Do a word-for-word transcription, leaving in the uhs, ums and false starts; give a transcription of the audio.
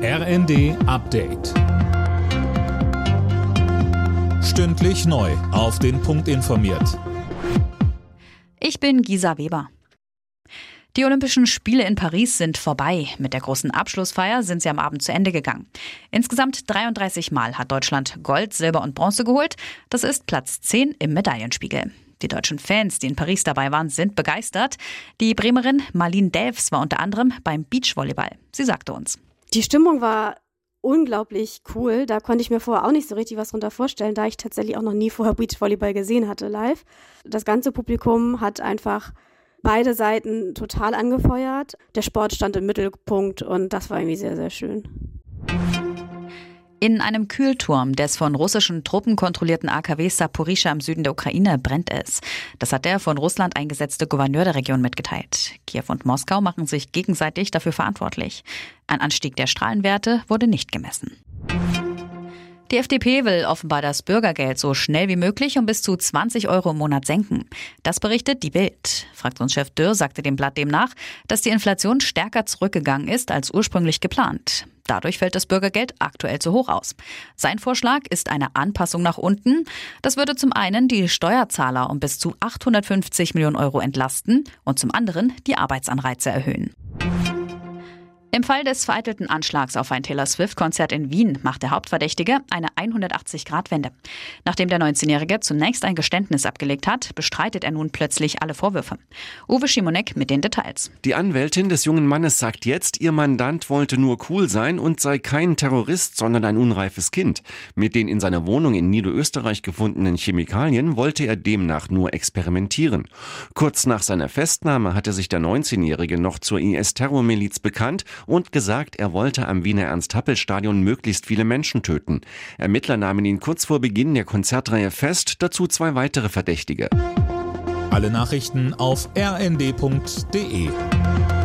R N D Update. Stündlich neu auf den Punkt informiert. Ich bin Gisa Weber. Die Olympischen Spiele in Paris sind vorbei. Mit der großen Abschlussfeier sind sie am Abend zu Ende gegangen. Insgesamt dreiunddreißig Mal hat Deutschland Gold, Silber und Bronze geholt. Das ist Platz zehn im Medaillenspiegel. Die deutschen Fans, die in Paris dabei waren, sind begeistert. Die Bremerin Marlene Delfs war unter anderem beim Beachvolleyball. Sie sagte uns: Die Stimmung war unglaublich cool. Da konnte ich mir vorher auch nicht so richtig was drunter vorstellen, da ich tatsächlich auch noch nie vorher Beachvolleyball gesehen hatte live. Das ganze Publikum hat einfach beide Seiten total angefeuert. Der Sport stand im Mittelpunkt und das war irgendwie sehr, sehr schön. In einem Kühlturm des von russischen Truppen kontrollierten A K W Saporischschja im Süden der Ukraine brennt es. Das hat der von Russland eingesetzte Gouverneur der Region mitgeteilt. Kiew und Moskau machen sich gegenseitig dafür verantwortlich. Ein Anstieg der Strahlenwerte wurde nicht gemessen. Die F D P will offenbar das Bürgergeld so schnell wie möglich um bis zu zwanzig Euro im Monat senken. Das berichtet die Bild. Fraktionschef Dürr sagte dem Blatt demnach, dass die Inflation stärker zurückgegangen ist als ursprünglich geplant. Dadurch fällt das Bürgergeld aktuell zu hoch aus. Sein Vorschlag ist eine Anpassung nach unten. Das würde zum einen die Steuerzahler um bis zu achthundertfünfzig Millionen Euro entlasten und zum anderen die Arbeitsanreize erhöhen. Im Fall des vereitelten Anschlags auf ein Taylor Swift-Konzert in Wien macht der Hauptverdächtige eine hundertachtzig-Grad-Wende. Nachdem der neunzehnjährige zunächst ein Geständnis abgelegt hat, bestreitet er nun plötzlich alle Vorwürfe. Uwe Schimonek mit den Details. Die Anwältin des jungen Mannes sagt jetzt, ihr Mandant wollte nur cool sein und sei kein Terrorist, sondern ein unreifes Kind. Mit den in seiner Wohnung in Niederösterreich gefundenen Chemikalien wollte er demnach nur experimentieren. Kurz nach seiner Festnahme hatte sich der neunzehnjährige noch zur I S-Terrormiliz bekannt und gesagt, er wollte am Wiener Ernst-Happel-Stadion möglichst viele Menschen töten. Ermittler nahmen ihn kurz vor Beginn der Konzertreihe fest, dazu zwei weitere Verdächtige. Alle Nachrichten auf r n d punkt d e.